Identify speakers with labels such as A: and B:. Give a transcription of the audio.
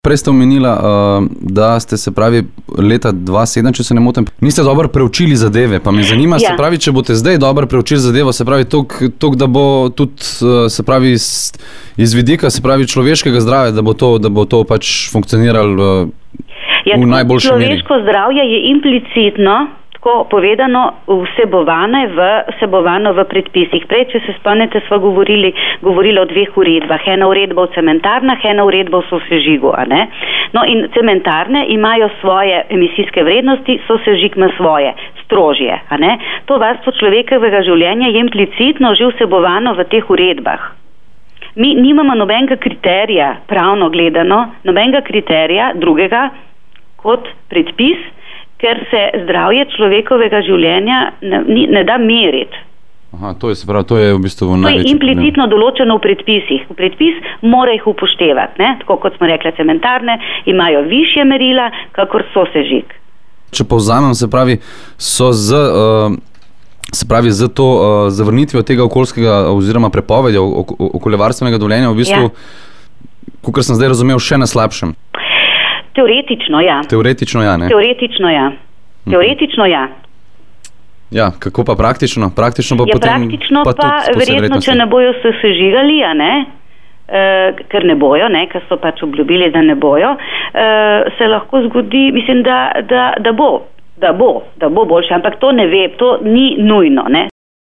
A: Prej ste omenila, da ste se pravi leta 2007, če se ne motim, niste dobro preučili zadeve, pa me zanima, se pravi, če boste zdaj dobro preučili zadevo, se pravi toliko, da bo tudi, se pravi, iz vidika, se pravi, človeškega zdravja, da bo to pač funkcioniralo v najboljši meri.
B: Človeško zdravje je implicitno, tako povedano, vsebovano v predpisih. Prej, če se spomnite, smo govorili o dveh uredbah. Ena uredba o cementarnah, ena uredba o sosežigu. No in cementarne imajo svoje emisijske vrednosti, sosežig ima svoje, strožje. To varstvo človekovega življenja je implicitno že vsebovano v teh uredbah. Mi nimamo nobenega kriterija, pravno gledano, nobenega kriterija drugega kot predpis, ker se zdravje človekovega življenja ne da meriti.
A: Aha, to je v bistvu največje.
B: To je implicitno določeno v predpisih. V predpis mora jih upoštevati, tako kot smo rekli, cementarne imajo višje merila, kakor sosežig.
A: Če povzamem, se pravi, z to zavrnitvijo tega okoljskega oziroma prepovedja okoljevarstvenega dovoljenja v bistvu, kakor sem zdaj razumel, še na slabšem.
B: Teoretično, ja.
A: Teoretično, ja, ne?
B: Teoretično, ja.
A: Ja, kako pa praktično? Praktično pa potem...
B: Praktično pa verjetno, če ne bojo se sežigali, ker ne bojo, ker so pač obljubili, da ne bojo, se lahko zgodi, mislim, da bo boljše, ampak to ne ve, to ni nujno,